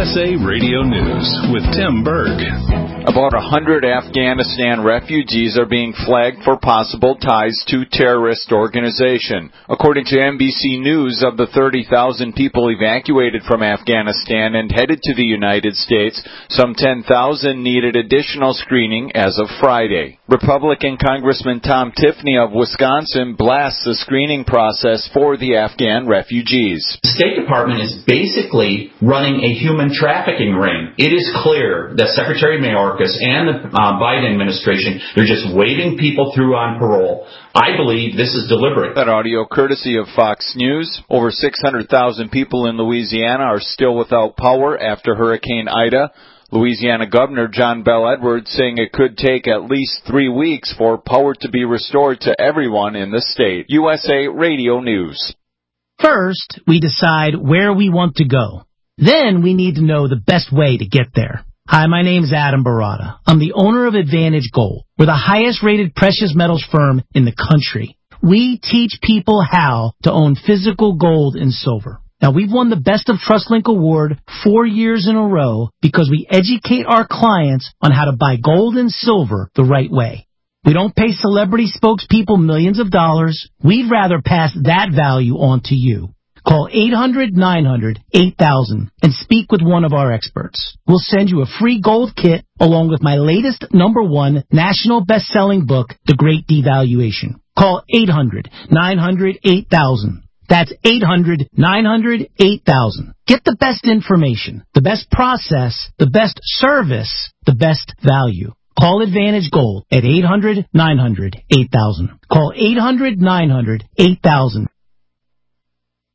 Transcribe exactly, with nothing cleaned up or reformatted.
S A Radio News with Tim Berg. About one hundred Afghanistan refugees are being flagged for possible ties to terrorist organization. According to N B C News, of the thirty thousand people evacuated from Afghanistan and headed to the United States, some ten thousand needed additional screening as of Friday. Republican Congressman Tom Tiffany of Wisconsin blasts the screening process for the Afghan refugees. The State Department is basically running a human trafficking ring. It is clear that Secretary Mayorkas and the uh, Biden administration, they're just waving people through on parole. I believe this is deliberate. That audio courtesy of Fox News. Over six hundred thousand people in Louisiana are still without power after Hurricane Ida. Louisiana Governor John Bel Edwards saying it could take at least three weeks for power to be restored to everyone in the state. U S A Radio News. First, we decide where we want to go. Then we need to know the best way to get there. Hi, my name's Adam Barata. I'm the owner of Advantage Gold. We're the highest-rated precious metals firm in the country. We teach people how to own physical gold and silver. Now, we've won the Best of TrustLink Award four years in a row because we educate our clients on how to buy gold and silver the right way. We don't pay celebrity spokespeople millions of dollars. We'd rather pass that value on to you. Call eight hundred nine hundred eight thousand and speak with one of our experts. We'll send you a free gold kit along with my latest number one national best-selling book, The Great Devaluation. Call eight hundred nine hundred eight thousand. That's eight hundred nine hundred eight thousand. Get the best information, the best process, the best service, the best value. Call Advantage Gold at eight hundred nine hundred eight thousand. Call eight hundred nine hundred eight thousand.